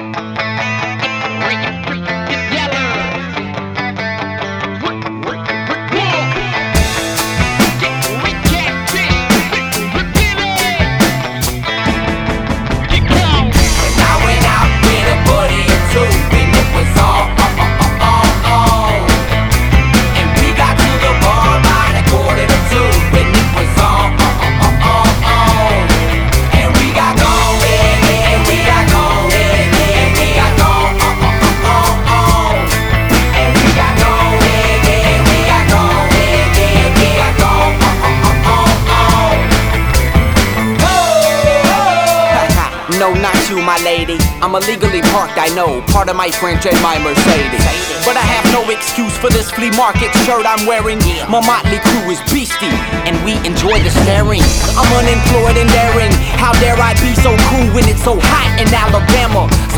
No, not you, my lady. I'm illegally parked, I know. Part of my French and my Mercedes. But I have no excuse for this flea market shirt I'm wearing. My motley crew is beastie, and we enjoy the staring. I'm unemployed and daring. How dare I be so cool when it's so hot in Alabama?